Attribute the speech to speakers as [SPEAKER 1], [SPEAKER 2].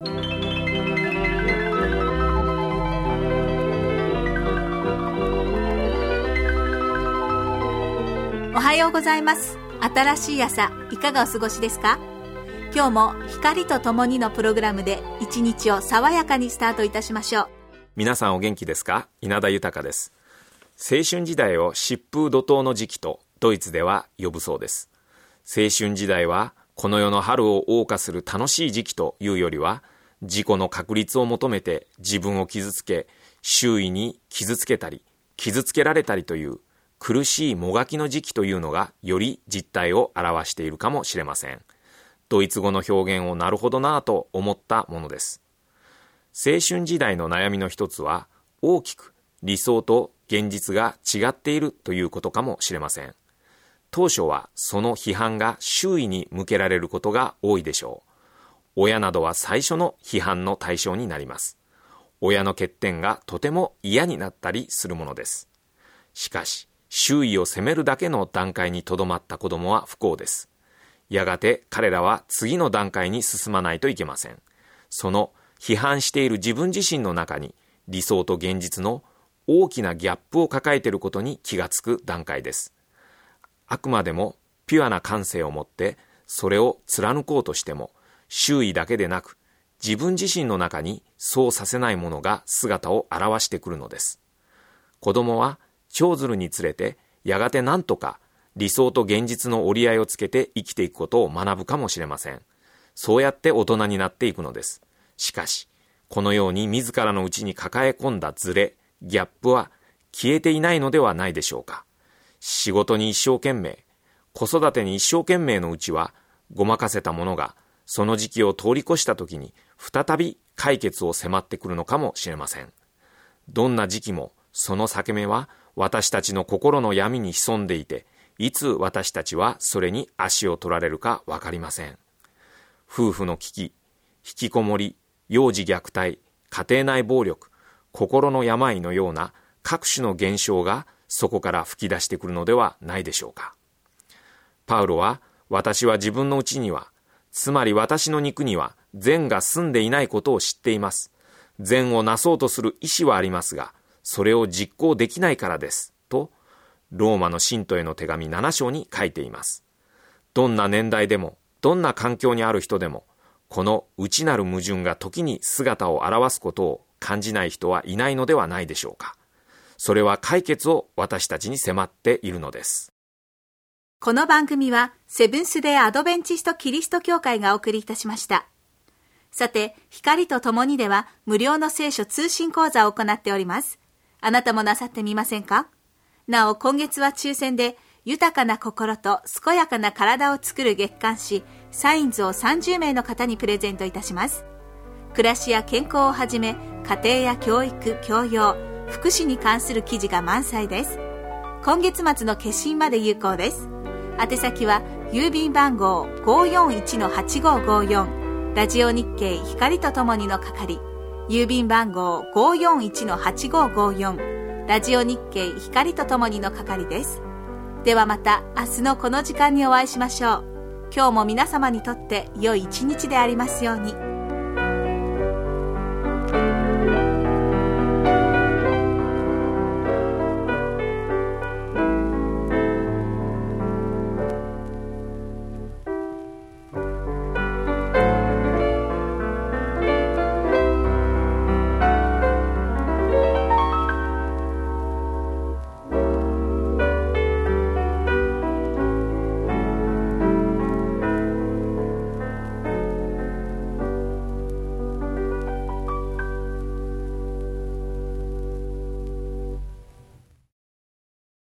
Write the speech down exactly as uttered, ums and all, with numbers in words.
[SPEAKER 1] おはようございます。新しい朝、いかがお過ごしですか？今日も光とともにのプログラムで一日を爽やかにスタートいたしましょう。
[SPEAKER 2] 皆さんお元気ですか？稲田豊です。青春時代を疾風怒涛の時期とドイツでは呼ぶそうです。青春時代はこの世の春を謳歌する楽しい時期というよりは、自己の確立を求めて自分を傷つけ、周囲に傷つけたり傷つけられたりという苦しいもがきの時期というのがより実態を表しているかもしれません。ドイツ語の表現をなるほどなぁと思ったものです。青春時代の悩みの一つは、大きく理想と現実が違っているということかもしれません。当初はその批判が周囲に向けられることが多いでしょう。親などは最初の批判の対象になります。親の欠点がとても嫌になったりするものです。しかし、周囲を責めるだけの段階にとどまった子供は不幸です。やがて彼らは次の段階に進まないといけません。その批判している自分自身の中に理想と現実の大きなギャップを抱えていることに気がつく段階です。あくまでもピュアな感性を持ってそれを貫こうとしても、周囲だけでなく自分自身の中にそうさせないものが姿を現してくるのです。子供は長ずるにつれてやがて何とか理想と現実の折り合いをつけて生きていくことを学ぶかもしれません。そうやって大人になっていくのです。しかし、このように自らの内に抱え込んだズレ、ギャップは消えていないのではないでしょうか。仕事に一生懸命、子育てに一生懸命のうちは、ごまかせたものがその時期を通り越したときに再び解決を迫ってくるのかもしれません。どんな時期もその裂け目は私たちの心の闇に潜んでいて、いつ私たちはそれに足を取られるかわかりません。夫婦の危機、引きこもり、幼児虐待、家庭内暴力、心の病のような各種の現象がそこから吹き出してくるのではないでしょうか。パウロは、私は自分のうちには、つまり私の肉には善が住んでいないことを知っています。善をなそうとする意志はありますが、それを実行できないからです。と、ローマの信徒への手紙なな章に書いています。どんな年代でも、どんな環境にある人でも、この内なる矛盾が時に姿を現すことを感じない人はいないのではないでしょうか。それは解決を私たちに迫っているのです。
[SPEAKER 1] この番組はセブンスデーアドベンチストキリスト教会がお送りいたしました。さて、光とともにでは無料の聖書通信講座を行っております。あなたもなさってみませんか？なお、今月は抽選で豊かな心と健やかな体を作る月刊誌サインズをさんじゅう名の方にプレゼントいたします。暮らしや健康をはじめ、家庭や教育、教養、福祉に関する記事が満載です。今月末の決心まで有効です。宛先は郵便番号 ごーよんいちのはちごーごーよん ラジオ日経光とともにの係、郵便番号 ごーよんいちのはちごーごーよん ラジオ日経光とともにの係です。ではまた明日のこの時間にお会いしましょう。今日も皆様にとって良い一日でありますように。